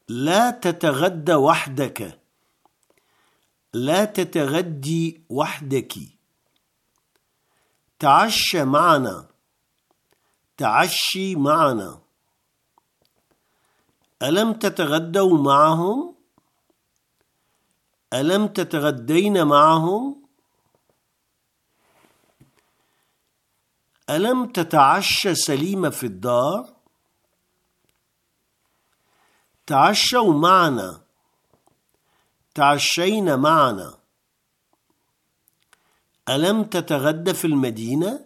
لا تتغدى وحدك. لا تتغدي وحدك. تعشى معنا. تعشي معنا. ألم تتغدوا معهم؟ ألم تتغدين معهم؟ ألم تتعشى سليمة في الدار؟ تعشوا معنا. تعشين معنا. ألم تتغدى في المدينة؟